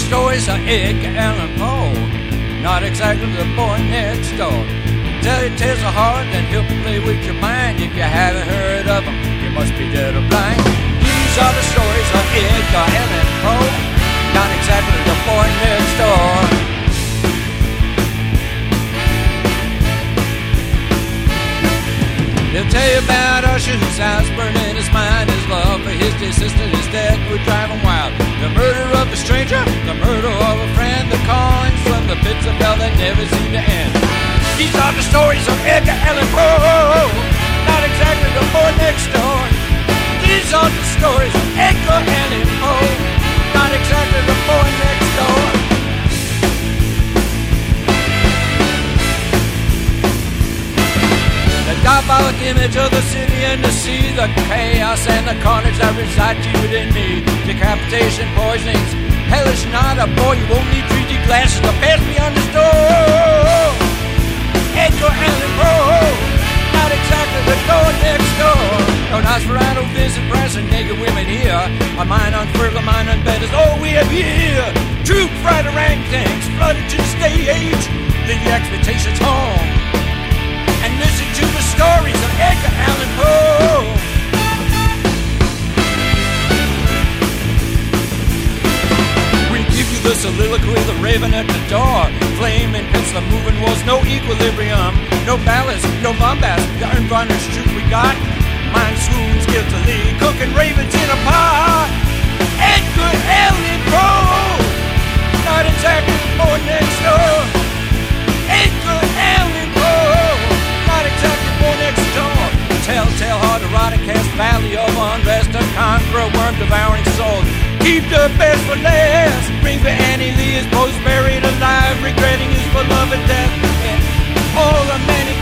stories of Edgar Allan Poe, not exactly the boy next door. Tell your tales of heart and he'll play with your mind. If you haven't heard of him, you must be dead or blind. These are the stories of Edgar Allan Poe, not exactly the boy next door. They'll tell you about Usher, whose house burned in his mind. His love for his dear sister, his death would drive him wild. The murder of a stranger, the murder of a friend, the callings from the pits of hell that never seem to end. These are the stories of Edgar Allan Poe, not exactly the boy next door. These are the stories of Edgar Allan Poe, not exactly the boy next door. The diabolic image of the city and the sea, the chaos and the carnage that reside deep within me. Decapitation, poisonings, hellish night. Boy, you won't need 3D glasses to pass beyond this door. Edgar Allan Poe, not exactly the door next door. No Nosferatu, Vincent Price, and naked women here. A mind unfurled, a mind unbent is all we have here. Troop fried orangutans flooded to the stage. Leave your expectations home and listen to the stories of Edgar Allan Poe. We give you the soliloquy, the raven at the door. Flame and pencil, moving walls, no equilibrium, no ballast, no bombast. The unvarnished truth we got. Mind swoons guiltily, cooking ravens in a pot. Edgar Allan Poe, not exactly the boy next door. Edgar Allan Poe, not exactly boy next door. Telltale heart, erotic cast, valley of unrest, a conqueror, worm devouring soul. Keep the best for last. Bring for Annie Lee, his post buried alive, regretting his beloved death. And all the many